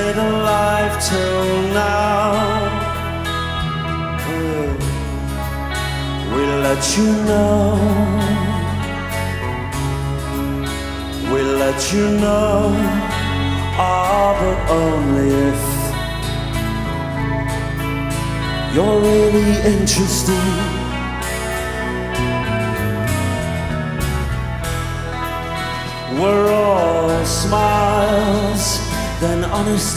stayed alive till now. We'll let you know. We'll let you know. Ah, but only if you're really interested. We're all smiles, then honesty.